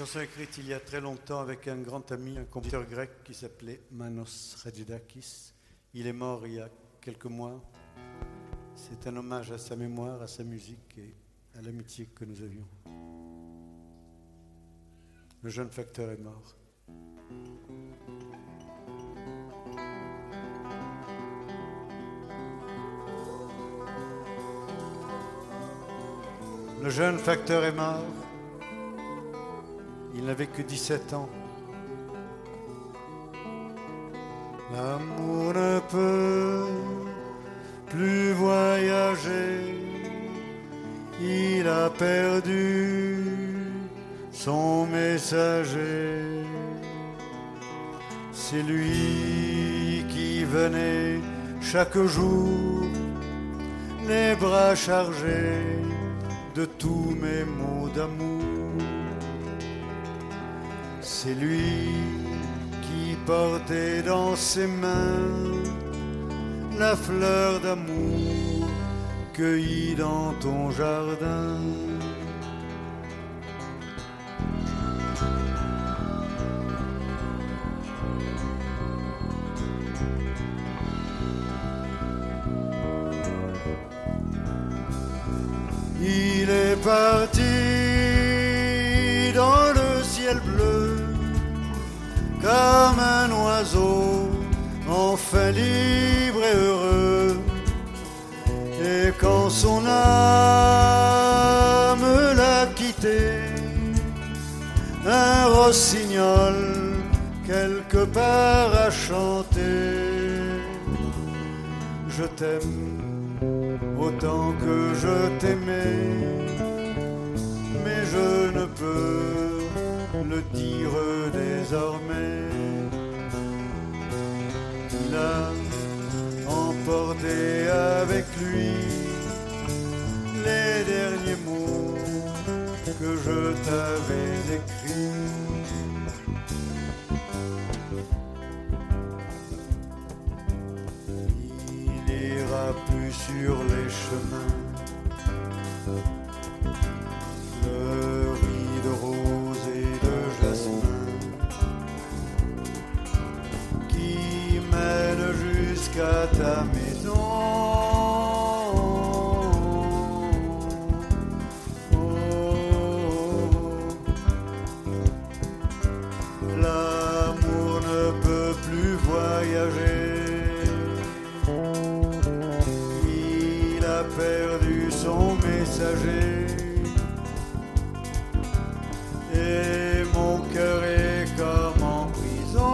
chanson écrite il y a très longtemps avec un grand ami, un compositeur grec qui s'appelait Manos Radidakis. Il est mort il y a quelques mois. C'est un hommage à sa mémoire, à sa musique et à l'amitié que nous avions. Le jeune facteur est mort. Le jeune facteur est mort. Il n'avait que 17 ans. L'amour ne peut plus voyager. Il a perdu son messager. C'est lui qui venait chaque jour, les bras chargés de tous mes mots d'amour. C'est lui qui portait dans ses mains la fleur d'amour cueillie dans ton jardin. Il est parti dans le ciel bleu comme un oiseau, enfin libre et heureux. Et quand son âme l'a quitté, un rossignol quelque part a chanté. Je t'aime autant que je t'aimais, mais je ne peux le dire désormais. Il a emporté avec lui les derniers mots que je t'avais écrits. Il ira plus sur les chemins fleuris de roses et de jasmin qui mènent jusqu'à ta maison. L'amour ne peut plus voyager. Il a perdu son messager. Et mon cœur est comme en prison.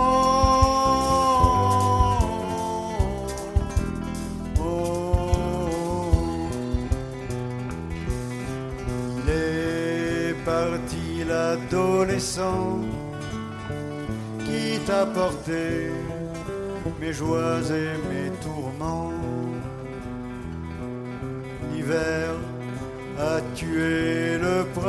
Il est parti l'adolescent qui t'a porté mes joies et mes tourments. L'hiver a tué le printemps.